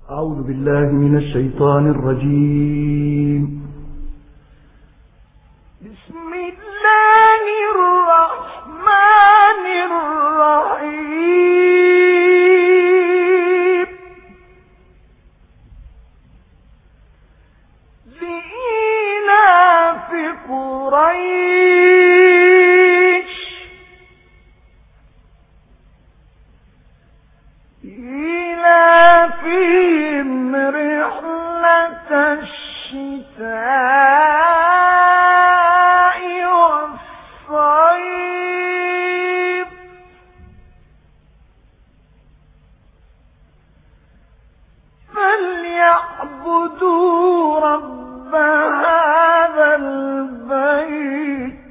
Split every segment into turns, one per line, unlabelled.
أعوذ بالله من الشيطان الرجيم.
بسم الله الرحمن الرحيم. لإيلاف قريش إيلافهم رحلة الشتاء والصيف فليعبدوا رب هذا البيت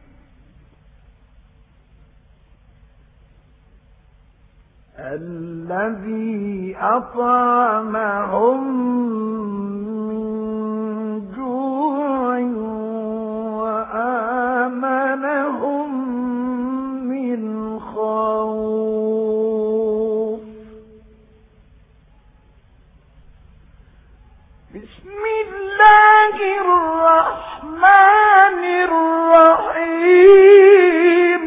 الذي أطعمهم من جوع وآمنهم من خوف. بسم الله الرحمن الرحيم.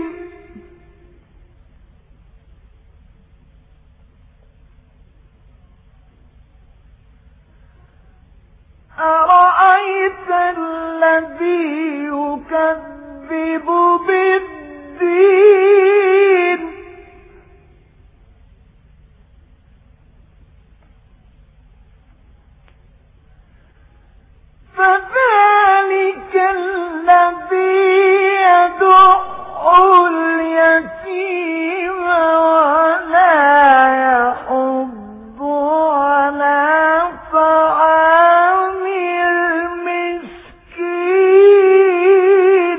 أرأيت الذي يكذب بالدين فذلك الذي يدع اليتيم ولا يحض على طعام المسكين.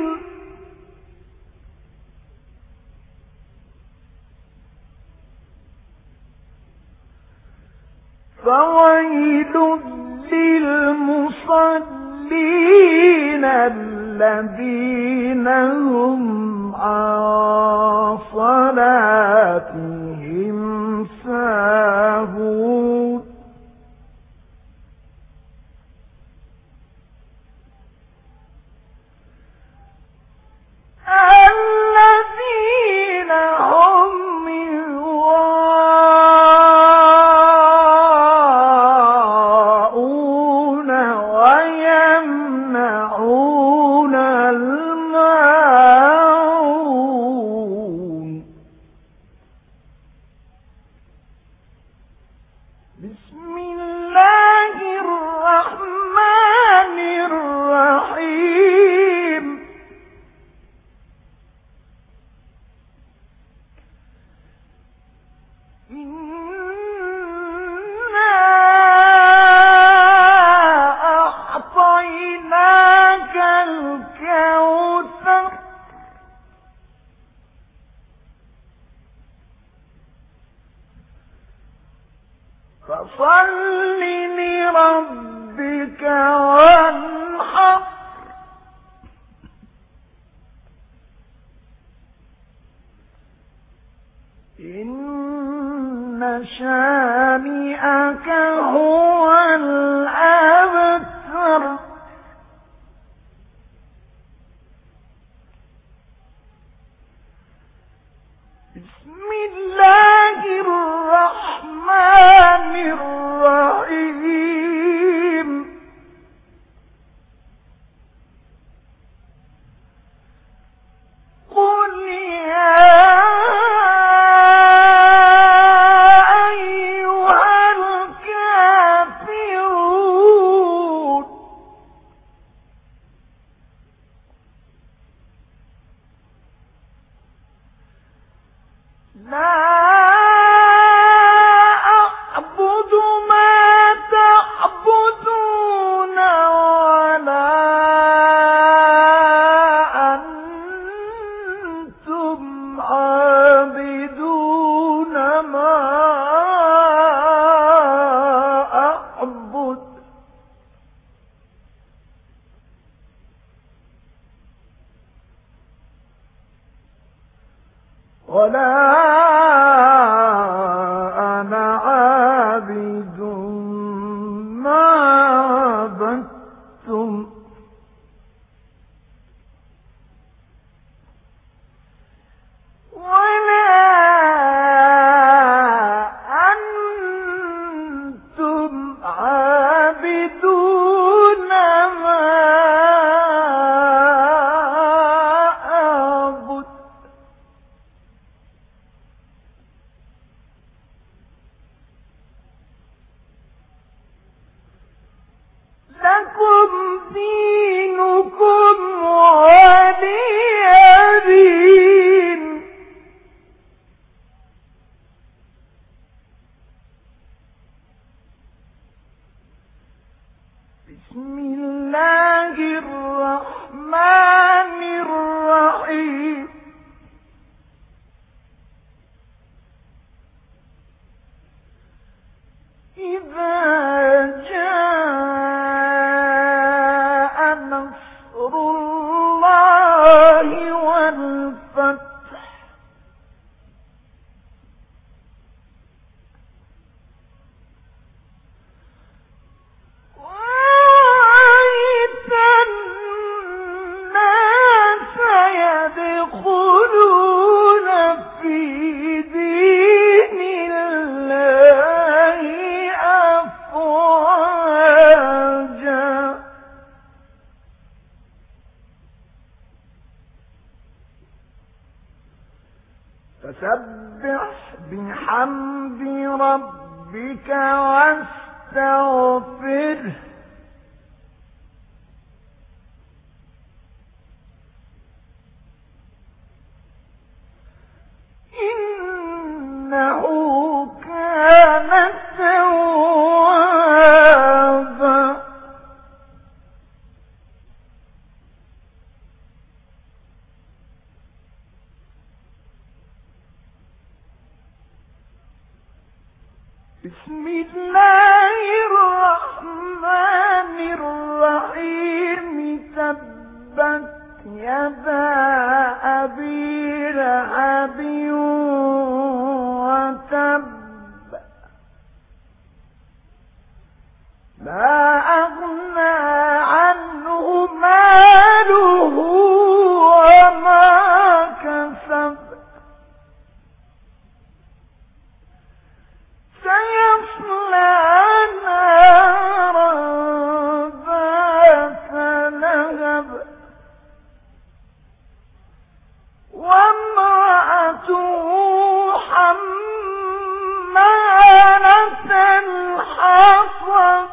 فويل للمصلين الذين هم عن صلاتهم ساهون. الذين هم يراءون ويمنعون الماعون. بسم الله الرحمن الرحيم. إنا أعطيناك الكوثر فصل لربك وانحر إن شانئك هو الأبتر. بسم الله الرحمن الرحيم. قل يا أيها الكافرون لا أعبد ما تعبدون ولا أنتم عابدون ما أعبد ولا أنا عابد بسم الله الرحمن الرحيم إذا جاء نصر الله والفتح ورأيت الناس يدخلون في دين الله أفواجا فسبح بحمد ربك واستغفره إنه كان توابا بسم الله الرحمن الرحيم تبت يدا أبي لهب وتب ما أغنى عنه ماله وما كسب سيصلى نارا ذات لهب وامرأته حمالة الحطب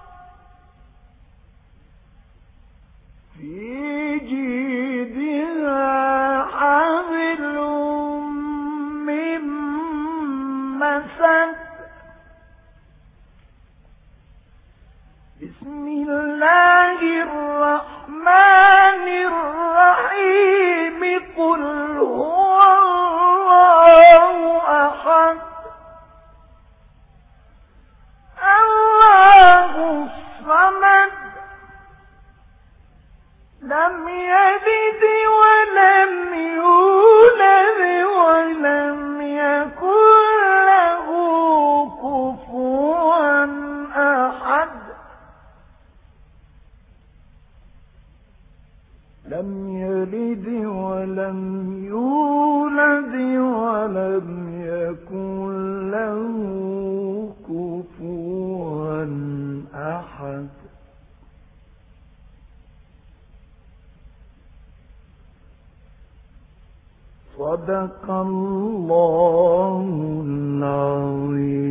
في جيدها حبل من مسد بسم الله الرحمن الرحيم قل هو الله أحد الله الصمد لم يلد ولم يولد ولم يكن له كفوا أحد لم يلد ولم يولد ولم يكن له كفوا أحد صدق الله العظيم.